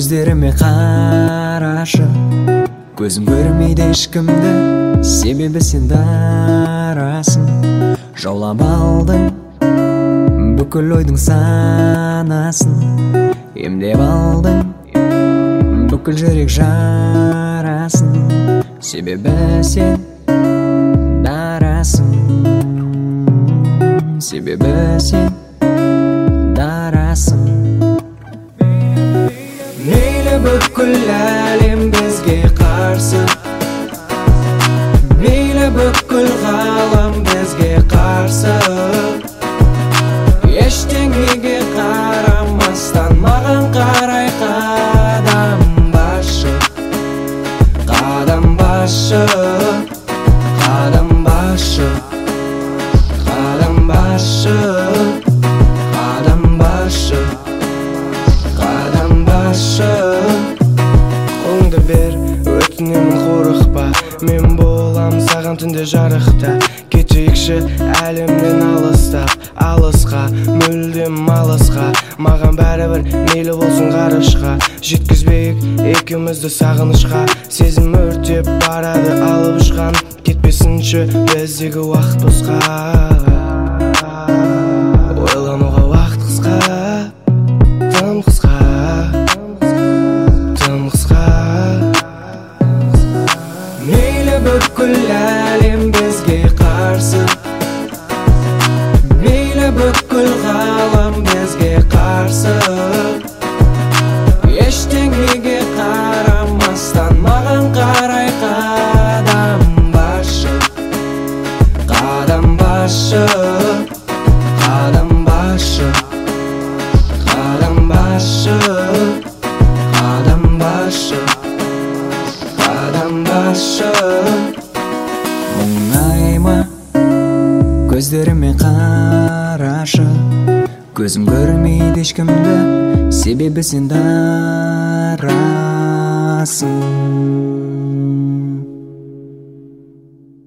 Көздеріме қарашы, көзім көрмейді ешкімді, себебі сен дарасың. Жаулап алдың бүкіл ойдың санасын, емдеп алдың бүкіл жүрек жарасын, себебі сен дарасың. Себебі сен дарасың. Мейлі бүкіл әлем бізге қарсы, мейлі бүкіл ғалам бізге қарсы, ештеңеге қарамастан маған қарай қадам басшы, қадам басшы, қадам басшы, қадам басшы, қадам басшы, қадам басшы. Қолыңды бер, өтінемін қорықпа, мен болам саған түнде жарықта. Кетейікші әлемнен алыстап, алысқа, мүлдем алысқа. Маған бәрібір, мейлі болсын ғарышқа. Жеткізбейік екеумізді сағынышқа. Сезім өртеп барады алып ұшқан, кетпесінші біздегі уақыт босқа. Ойлануға уақыт қысқа, тым қысқа, тым қысқа. Мейлі бүкіл әлем бізге қарсы, мейлі бүкіл ғалам бізге қарсы, ештеңеге қарамастан маған қарай қадам басшы, қадам басшы, қадам басшы, қадам басшы, қадам басшы, қадам басшы. Мұңайма, көздеріме қарашы, көзім көрмейді ешкімді, себебі сен дарасың.